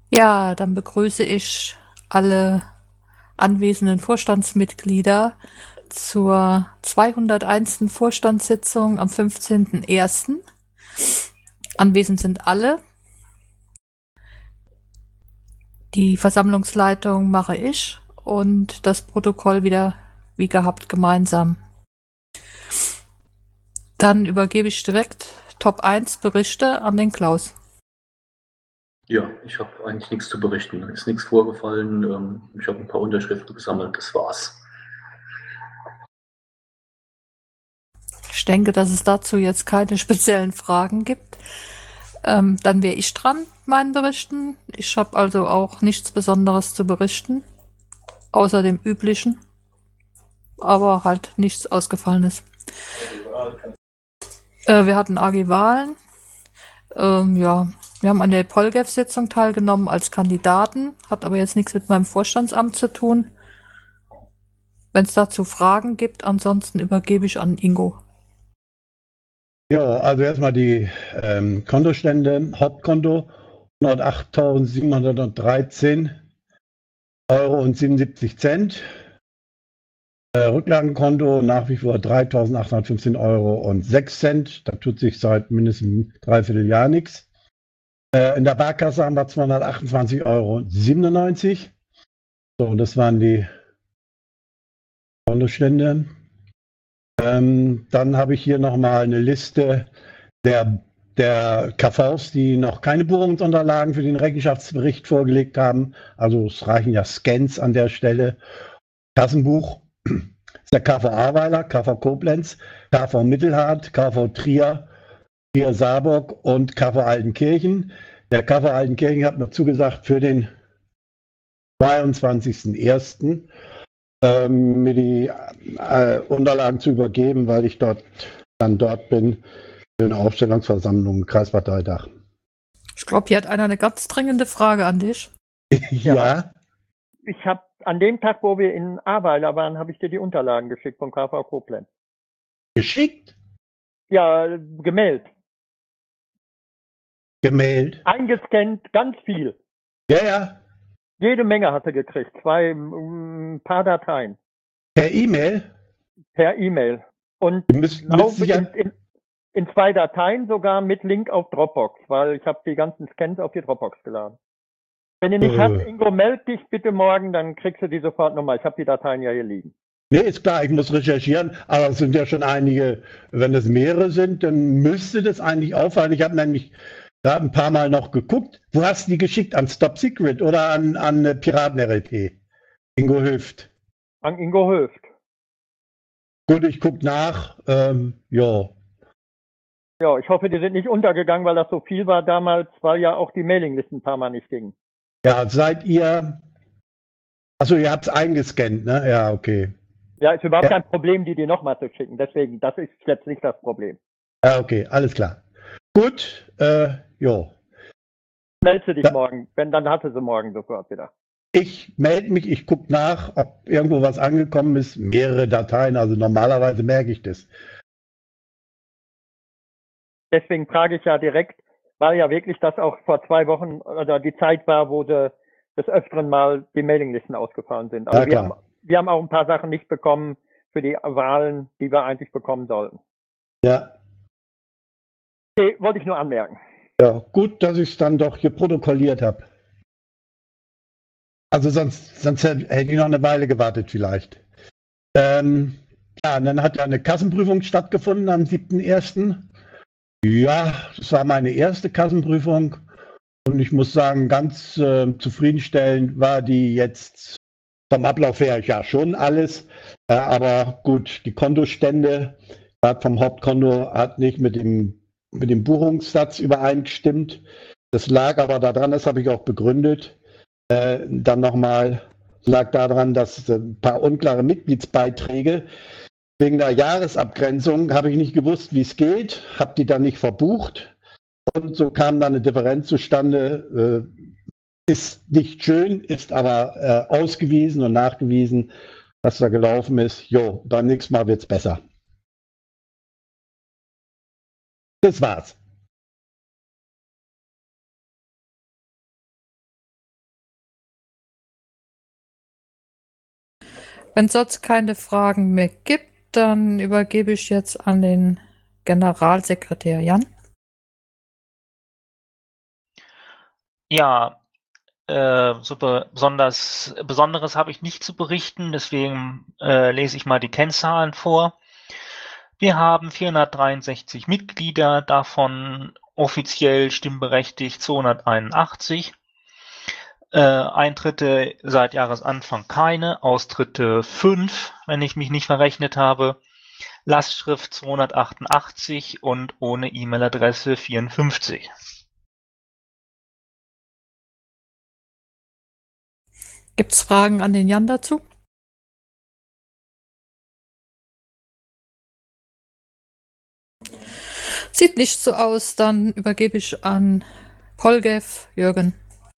Ja, dann begrüße ich alle anwesenden Vorstandsmitglieder zur 201. Vorstandssitzung am 15.01. Anwesend sind alle. Die Versammlungsleitung mache ich und das Protokoll wieder wie gehabt gemeinsam. Dann übergebe ich direkt Top 1 Berichte an den Klaus. Ja, ich habe eigentlich nichts zu berichten. Da ist nichts vorgefallen. Ich habe ein paar Unterschriften gesammelt, das war's. Ich denke, dass es dazu jetzt keine speziellen Fragen gibt. Dann wäre ich dran mit meinen Berichten. Ich habe also auch nichts Besonderes zu berichten, außer dem Üblichen, aber halt nichts Ausgefallenes. Wir hatten AG-Wahlen. Ja, wir haben an der Polgef-Sitzung teilgenommen als Kandidaten, hat aber jetzt nichts mit meinem Vorstandsamt zu tun. Wenn es dazu Fragen gibt, ansonsten übergebe ich an Ingo. Ja, also erstmal die Kontostände. Hauptkonto 108.713,77 €. Rücklagenkonto nach wie vor 3.815,06 €. Da tut sich seit mindestens einem Dreivierteljahr nichts. In der Barkasse haben wir 228,97 €. So, das waren die Kontostände. Dann habe ich hier nochmal eine Liste der KVs, die noch keine Buchungsunterlagen für den Rechenschaftsbericht vorgelegt haben. Also es reichen ja Scans an der Stelle. Kassenbuch ist der KV Ahrweiler, KV Koblenz, KV Mittelhart, KV Trier, Trier Saarburg und KV Altenkirchen. Der KV Altenkirchen hat noch zugesagt, für den 22.01. Mir die Unterlagen zu übergeben, weil ich dort bin für eine Aufstellungsversammlung, Kreisparteitag. Ich glaube, hier hat einer eine ganz dringende Frage an dich. Ja. Ich habe an dem Tag, wo wir in Ahrweiler waren, habe ich dir die Unterlagen geschickt vom KV Koblenz. Geschickt? Ja, gemeldet. Gemeldet? Eingescannt, ganz viel. Ja, ja. Jede Menge hatte gekriegt. Ein paar Dateien. Per E-Mail? Per E-Mail. Und in 2 Dateien sogar mit Link auf Dropbox, weil ich habe die ganzen Scans auf die Dropbox geladen. Wenn du nicht hast, Ingo, meld dich bitte morgen, dann kriegst du die sofort nochmal. Ich habe die Dateien ja hier liegen. Nee, ist klar, ich muss recherchieren, aber es sind ja schon einige, wenn es mehrere sind, dann müsste das eigentlich auffallen. Ich habe nämlich da ein paar Mal noch geguckt. Wo hast du die geschickt? An Stop Secret oder an Piraten-RLT? Ingo Höft. An Ingo Höft. Gut, ich gucke nach. Ja. Ja, ich hoffe, die sind nicht untergegangen, weil das so viel war damals, weil ja auch die Mailinglisten ein paar Mal nicht gingen. Ja, seid ihr. Achso, ihr habt es eingescannt, ne? Ja, okay. Ja, ist überhaupt kein Problem, die nochmal zu schicken. Deswegen, das ist jetzt nicht das Problem. Ja, okay, alles klar. Gut, jo. Meldest du dich morgen, dann hast du sie morgen sofort wieder. Ich melde mich, ich gucke nach, ob irgendwo was angekommen ist. Mehrere Dateien, also normalerweise merke ich das. Deswegen frage ich ja direkt, weil ja wirklich das auch vor 2 Wochen oder die Zeit war, wo des Öfteren mal die Mailinglisten ausgefallen sind. Also ja, wir haben auch ein paar Sachen nicht bekommen für die Wahlen, die wir eigentlich bekommen sollten. Ja. Okay, wollte ich nur anmerken. Ja, gut, dass ich es dann doch hier protokolliert habe. Also sonst hätte ich noch eine Weile gewartet vielleicht. Ja, und dann hat ja eine Kassenprüfung stattgefunden am 7.1. Ja, das war meine erste Kassenprüfung und ich muss sagen, ganz zufriedenstellend war die jetzt vom Ablauf her ja schon alles. Aber gut, die Kontostände, gerade vom Hauptkonto, hat nicht mit dem Buchungssatz übereingestimmt. Das lag aber daran, das habe ich auch begründet. Dann nochmal lag daran, dass ein paar unklare Mitgliedsbeiträge wegen der Jahresabgrenzung habe ich nicht gewusst, wie es geht, habe die dann nicht verbucht und so kam dann eine Differenz zustande. Ist nicht schön, ist aber ausgewiesen und nachgewiesen, was da gelaufen ist. Jo, beim nächsten Mal wird es besser. Das war's. Wenn es sonst keine Fragen mehr gibt, dann übergebe ich jetzt an den Generalsekretär Jan. Ja, Besonderes habe ich nicht zu berichten, deswegen lese ich mal die Kennzahlen vor. Wir haben 463 Mitglieder, davon offiziell stimmberechtigt 281. Eintritte seit Jahresanfang keine, Austritte 5, wenn ich mich nicht verrechnet habe. Lastschrift 288 und ohne E-Mail-Adresse 54. Gibt es Fragen an den Jan dazu? Sieht nicht so aus, dann übergebe ich an Polgev Jürgen.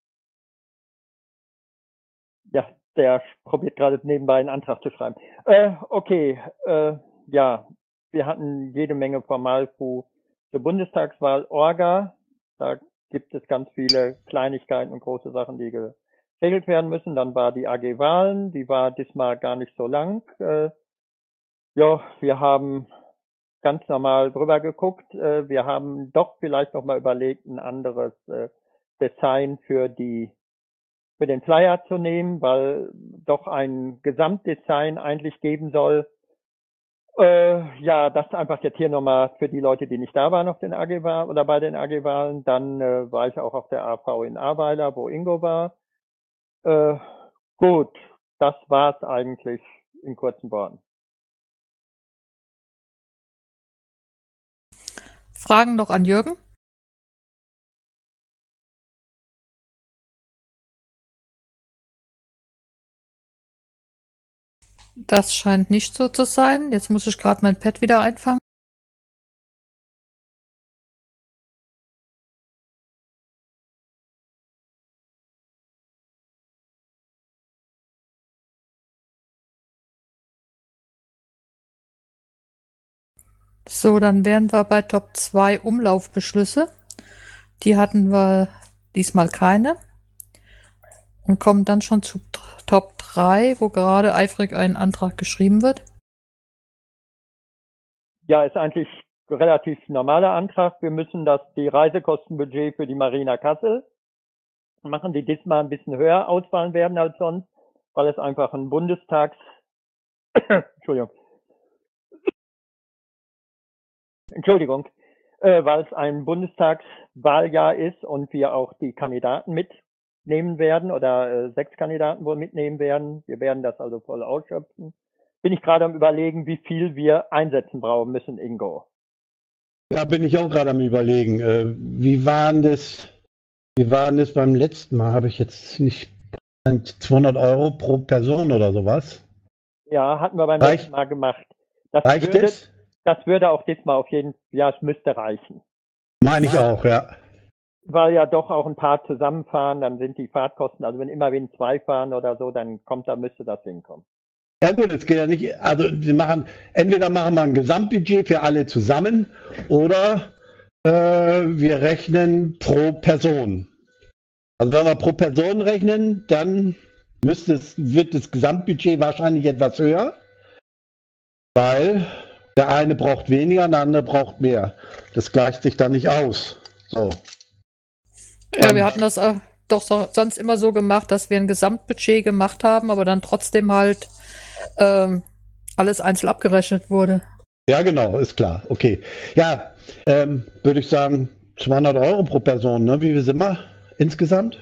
Ja, der probiert gerade nebenbei einen Antrag zu schreiben. Okay, ja, wir hatten jede Menge Formalfu zur Bundestagswahl Orga. Da gibt es ganz viele Kleinigkeiten und große Sachen, die geregelt werden müssen. Dann war die AG Wahlen, die war diesmal gar nicht so lang. Ja, wir haben ganz normal drüber geguckt. Wir haben doch vielleicht noch mal überlegt, ein anderes Design für den Flyer zu nehmen, weil doch ein Gesamtdesign eigentlich geben soll. Ja, das einfach jetzt hier nochmal für die Leute, die nicht da waren auf den AG-Wahlen oder bei den AG-Wahlen. Dann war ich auch auf der AV in Ahrweiler, wo Ingo war. Gut, das war's eigentlich in kurzen Worten. Fragen noch an Jürgen? Das scheint nicht so zu sein. Jetzt muss ich gerade mein Pad wieder einfangen. So, dann wären wir bei Top 2 Umlaufbeschlüsse. Die hatten wir diesmal keine. Und kommen dann schon zu Top 3, wo gerade eifrig ein Antrag geschrieben wird. Ja, ist eigentlich ein relativ normaler Antrag. Wir müssen die Reisekostenbudget für die Marina Kassel machen, die diesmal ein bisschen höher ausfallen werden als sonst, weil es einfach ein weil es ein Bundestagswahljahr ist und wir auch die Kandidaten mitnehmen werden oder 6 Kandidaten wohl mitnehmen werden. Wir werden das also voll ausschöpfen. Bin ich gerade am Überlegen, wie viel wir einsetzen brauchen müssen, Ingo. Da bin ich auch gerade am Überlegen. Wie waren das beim letzten Mal? Habe ich jetzt nicht 200 Euro pro Person oder sowas? Ja, hatten wir beim letzten Mal gemacht. Reicht es? Das würde auch diesmal auf jeden Fall, ja, es müsste reichen. Meine ich auch, ja. Weil ja doch auch ein paar zusammenfahren, dann sind die Fahrtkosten, also wenn 2 fahren oder so, dann müsste das hinkommen. Ja gut, es geht ja nicht, also entweder machen wir ein Gesamtbudget für alle zusammen oder wir rechnen pro Person. Also wenn wir pro Person rechnen, dann wird das Gesamtbudget wahrscheinlich etwas höher, weil der eine braucht weniger, der andere braucht mehr. Das gleicht sich dann nicht aus. So. Ja, wir hatten das doch sonst immer so gemacht, dass wir ein Gesamtbudget gemacht haben, aber dann trotzdem halt alles einzeln abgerechnet wurde. Ja, genau, ist klar. Okay. Ja, würde ich sagen 200 Euro pro Person, ne? Wie viel sind wir insgesamt?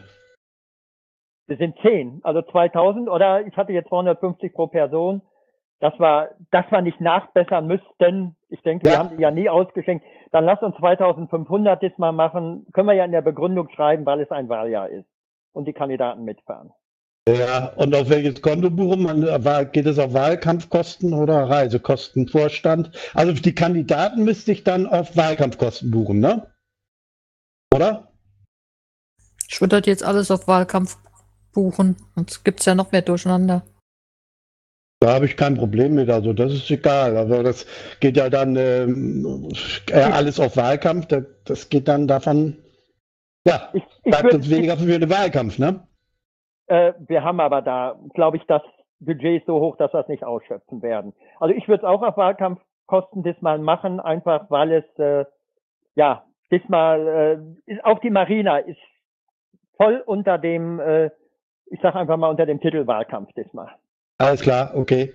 Wir sind 10, also 2000 oder ich hatte jetzt 250 pro Person. Das wir nicht nachbessern müssten. Ich denke, wir haben die ja nie ausgeschenkt. Dann lass uns 2500 diesmal machen. Können wir ja in der Begründung schreiben, weil es ein Wahljahr ist und die Kandidaten mitfahren. Ja, und auf welches Konto buchen man? Geht es auf Wahlkampfkosten oder Reisekosten, Vorstand? Also die Kandidaten müsste ich dann auf Wahlkampfkosten buchen, ne? Oder? Ich würde das jetzt alles auf Wahlkampf buchen. Sonst gibt es ja noch mehr Durcheinander. Da habe ich kein Problem mit, also das ist egal. Also das geht ja dann alles auf Wahlkampf, das geht dann davon, ja, bleibt uns weniger für den Wahlkampf, ne? Wir haben aber da, glaube ich, das Budget ist so hoch, dass wir es nicht ausschöpfen werden. Also ich würde es auch auf Wahlkampfkosten diesmal machen, einfach weil es, diesmal, auch die Marina ist voll unter dem, ich sage einfach mal unter dem Titel Wahlkampf diesmal. Alles klar, okay.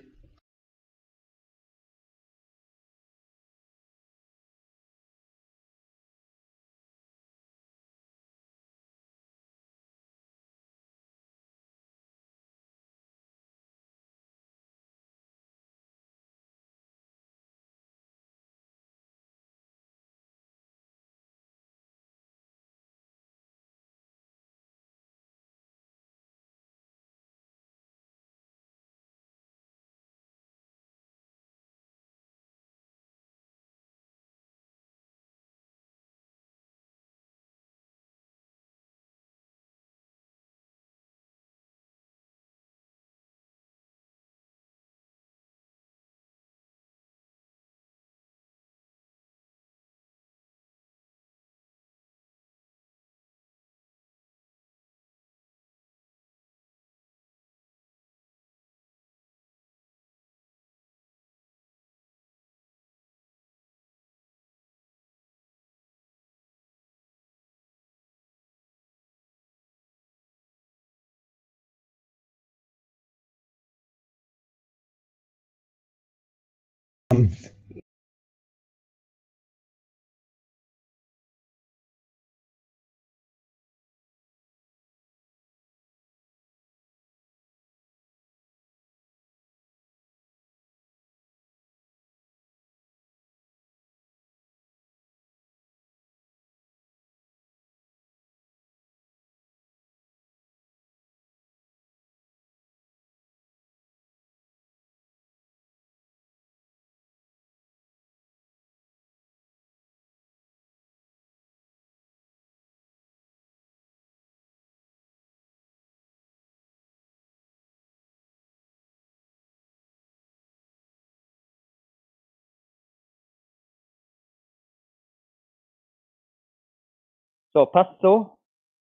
So, passt so?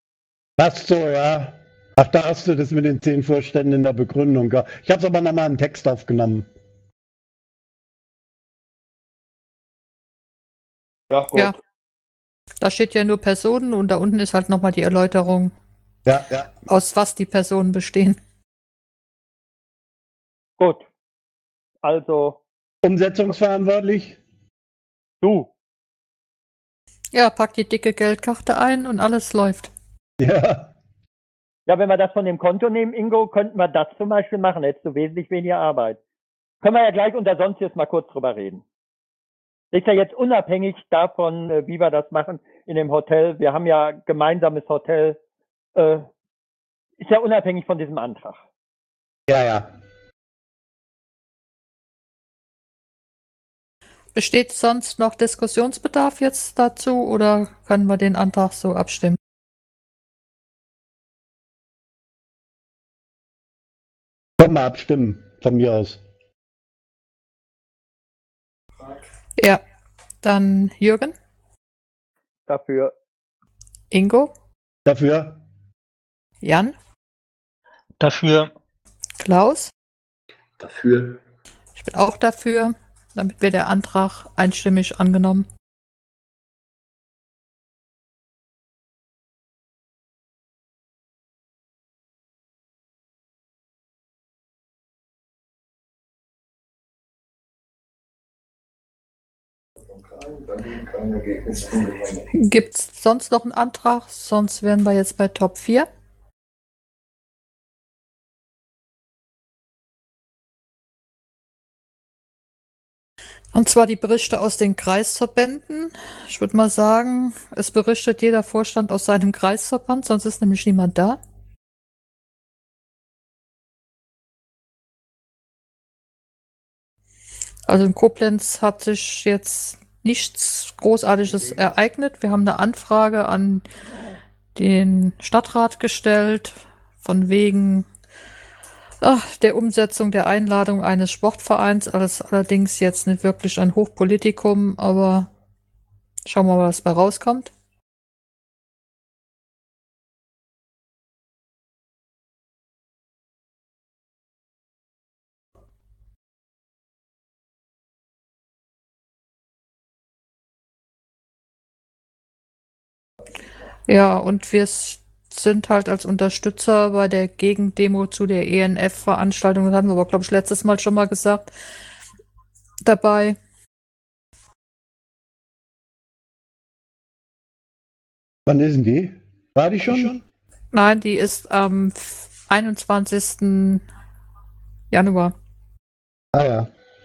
Passt so, ja. Ach, da hast du das mit den 10 Vorständen in der Begründung. Ja. Ich habe aber nochmal einen Text aufgenommen. Ja, gut. Ja. Da steht ja nur Personen und da unten ist halt nochmal die Erläuterung, Ja, ja. aus was die Personen bestehen. Gut. Also, Umsetzungsverantwortlich? du. Ja, pack die dicke Geldkarte ein und alles läuft. Ja. Ja, wenn wir das von dem Konto nehmen, Ingo, könnten wir das zum Beispiel machen. Hättest du wesentlich weniger Arbeit. Können wir ja gleich unter sonst jetzt mal kurz drüber reden. Das ist ja jetzt unabhängig davon, wie wir das machen in dem Hotel. Wir haben ja gemeinsames Hotel. Ist ja unabhängig von diesem Antrag. Ja, ja. Besteht sonst noch Diskussionsbedarf jetzt dazu oder können wir den Antrag so abstimmen? Können wir abstimmen, von mir aus. Ja, dann Jürgen, Dafür. Ingo, Dafür? Jan, Dafür. Klaus. Dafür. Ich bin auch dafür. Damit wird der Antrag einstimmig angenommen. Gibt es sonst noch einen Antrag? Sonst wären wir jetzt bei Top 4. Und zwar die Berichte aus den Kreisverbänden. Ich würde mal sagen, es berichtet jeder Vorstand aus seinem Kreisverband, sonst ist nämlich niemand da. Also in Koblenz hat sich jetzt nichts Großartiges ereignet. Wir haben eine Anfrage an den Stadtrat gestellt, von wegen der Umsetzung der Einladung eines Sportvereins. Alles allerdings jetzt nicht wirklich ein Hochpolitikum, aber schauen wir mal, was bei rauskommt. Ja, und wir sind halt als Unterstützer bei der Gegendemo zu der ENF-Veranstaltung, das haben wir aber, glaube ich, letztes Mal schon mal gesagt, dabei. Wann ist denn die? War die schon? Nein, die ist am 21. Januar. Ah ja.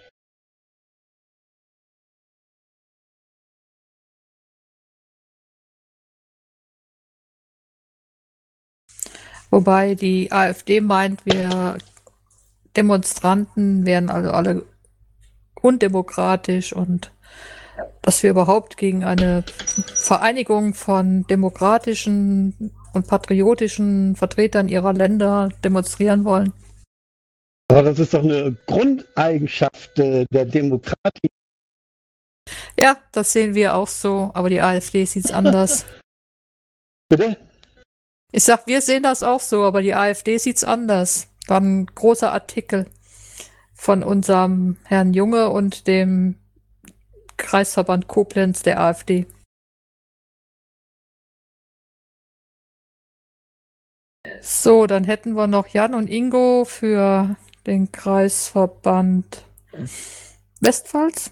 Wobei die AfD meint, wir Demonstranten wären also alle undemokratisch und dass wir überhaupt gegen eine Vereinigung von demokratischen und patriotischen Vertretern ihrer Länder demonstrieren wollen. Aber das ist doch eine Grundeigenschaft der Demokratie. Ja, das sehen wir auch so, aber die AfD sieht es anders. Bitte? Ich sag, wir sehen das auch so, aber die AfD sieht es anders. War ein großer Artikel von unserem Herrn Junge und dem Kreisverband Koblenz der AfD. So, dann hätten wir noch Jan und Ingo für den Kreisverband Westpfalz.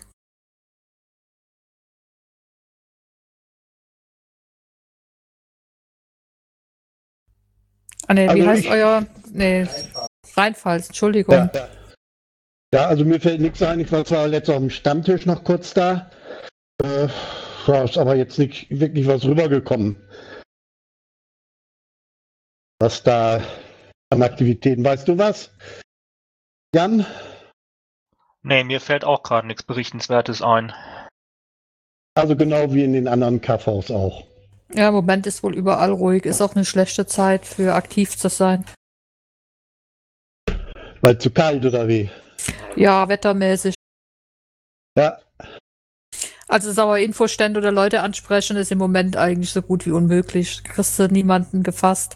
Ah, nee, wie Also heißt euer? Nee, Rheinpfalz, Entschuldigung. Ja, also mir fällt nichts ein. Ich war zwar letztes auf dem Stammtisch noch kurz da. Ja, ist aber jetzt nicht wirklich was rübergekommen. Was da an Aktivitäten. Weißt du was? Jan? Nee, mir fällt auch gerade nichts Berichtenswertes ein. Also genau wie in den anderen KVs auch. Ja, im Moment ist wohl überall ruhig. Ist auch eine schlechte Zeit für aktiv zu sein. Weil zu kalt oder wie? Ja, wettermäßig. Ja. Also Sauerinfostände oder Leute ansprechen ist im Moment eigentlich so gut wie unmöglich. Kriegst du niemanden gefasst.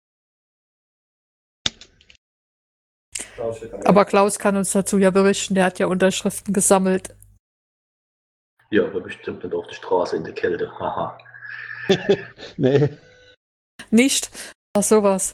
Aber Klaus kann uns dazu ja berichten, der hat ja Unterschriften gesammelt. Ja, aber bestimmt nicht auf der Straße in der Kälte. Haha. Nee. Nicht? Ach, sowas.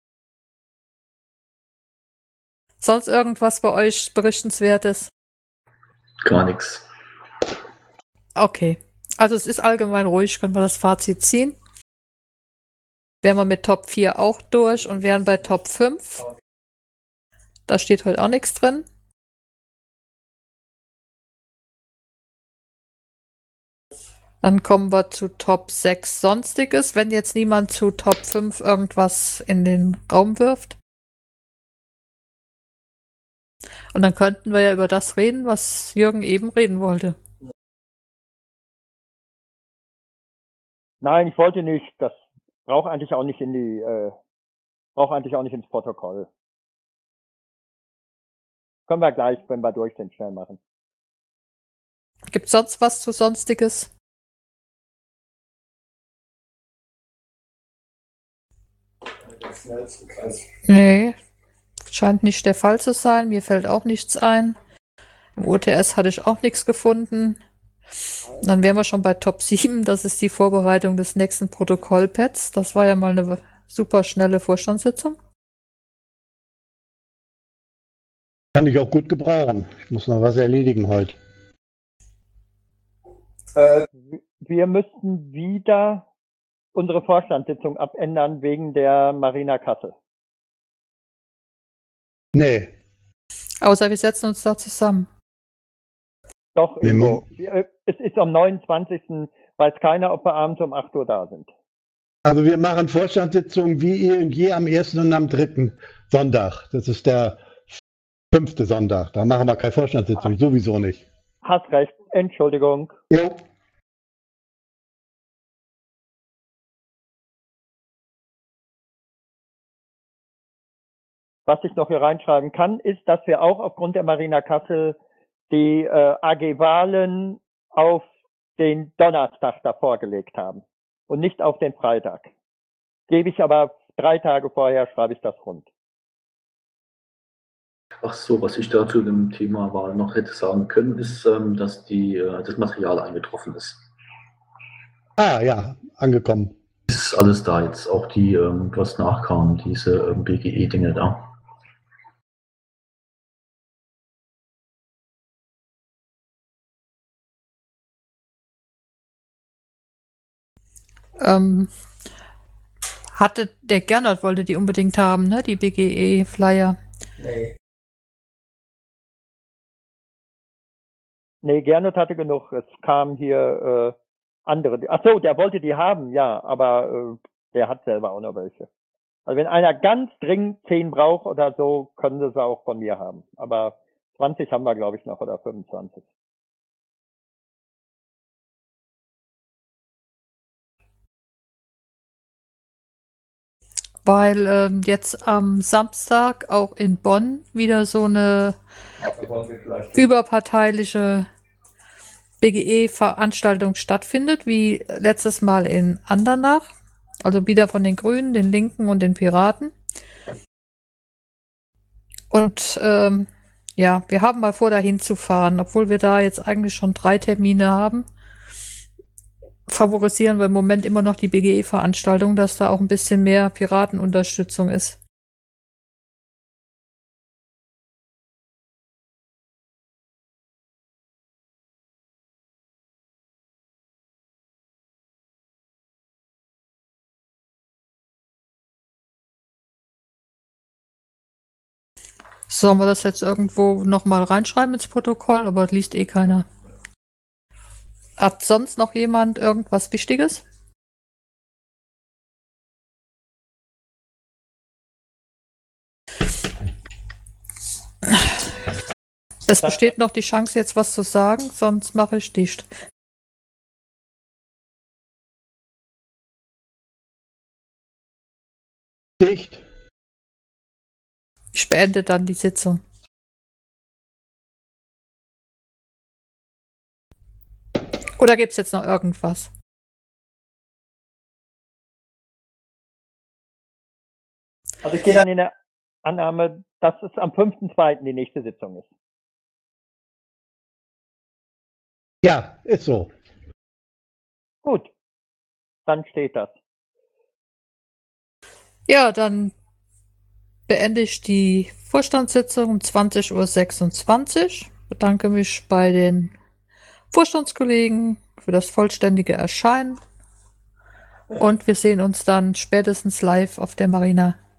Sonst irgendwas bei euch Berichtenswertes? Gar nichts. Okay. Also es ist allgemein ruhig, können wir das Fazit ziehen. Wären wir mit Top 4 auch durch und wären bei Top 5. Da steht heute auch nichts drin. Dann kommen wir zu Top 6 Sonstiges, wenn jetzt niemand zu Top 5 irgendwas in den Raum wirft. Und dann könnten wir ja über das reden, was Jürgen eben reden wollte. Nein, ich wollte nicht. Das braucht eigentlich auch nicht braucht eigentlich auch nicht ins Protokoll. Können wir gleich, wenn wir durch sind, schnell machen. Gibt es sonst was zu Sonstiges? Nee, scheint nicht der Fall zu sein. Mir fällt auch nichts ein. Im UTS hatte ich auch nichts gefunden. Dann wären wir schon bei Top 7. Das ist die Vorbereitung des nächsten Protokollpads. Das war ja mal eine super schnelle Vorstandssitzung. Kann ich auch gut gebrauchen. Ich muss noch was erledigen heute. Wir müssten wieder unsere Vorstandssitzung abändern wegen der Marina Kassel. Nee. Außer wir setzen uns da zusammen. Doch, Ingo. Es ist am 29. weiß keiner, ob wir abends um 8 Uhr da sind. Also wir machen Vorstandssitzungen wie eh und je am 1. und am 3. Sonntag. Das ist der 5. Sonntag. Da machen wir keine Vorstandssitzung, sowieso nicht. Hast recht, Entschuldigung. Jo. Was ich noch hier reinschreiben kann, ist, dass wir auch aufgrund der Marina Kassel die AG-Wahlen auf den Donnerstag davor gelegt haben und nicht auf den Freitag. Gebe ich aber 3 Tage vorher, schreibe ich das rund. Ach so, was ich da zu dem Thema Wahl noch hätte sagen können, ist, dass das Material eingetroffen ist. Ah ja, angekommen. Ist alles da jetzt, auch die, was nachkam, diese BGE-Dinge da. Hatte der Gernot wollte die unbedingt haben, ne? Die BGE-Flyer. Nee, Gernot hatte genug. Es kam hier andere. Ach so, der wollte die haben, ja, aber der hat selber auch noch welche. Also wenn einer ganz dringend 10 braucht oder so, können sie sie auch von mir haben. Aber 20 haben wir, glaube ich, noch oder 25. Weil jetzt am Samstag auch in Bonn wieder so eine überparteiliche BGE-Veranstaltung stattfindet, wie letztes Mal in Andernach. Also wieder von den Grünen, den Linken und den Piraten. Und ja, wir haben mal vor, dahin zu fahren, obwohl wir da jetzt eigentlich schon 3 Termine haben. Favorisieren wir im Moment immer noch die BGE-Veranstaltung, dass da auch ein bisschen mehr Piratenunterstützung ist. Sollen wir das jetzt irgendwo nochmal reinschreiben ins Protokoll, aber das liest eh keiner. Hat sonst noch jemand irgendwas Wichtiges? Es besteht noch die Chance, jetzt was zu sagen, sonst mache ich dicht. Dicht. Ich beende dann die Sitzung. Oder gibt es jetzt noch irgendwas? Also ich gehe dann in der Annahme, dass es am 5.2. die nächste Sitzung ist. Ja, ist so. Gut, dann steht das. Ja, dann beende ich die Vorstandssitzung um 20:26 Uhr. Bedanke mich bei den Vorstandskollegen für das vollständige Erscheinen. Und wir sehen uns dann spätestens live auf der Marina.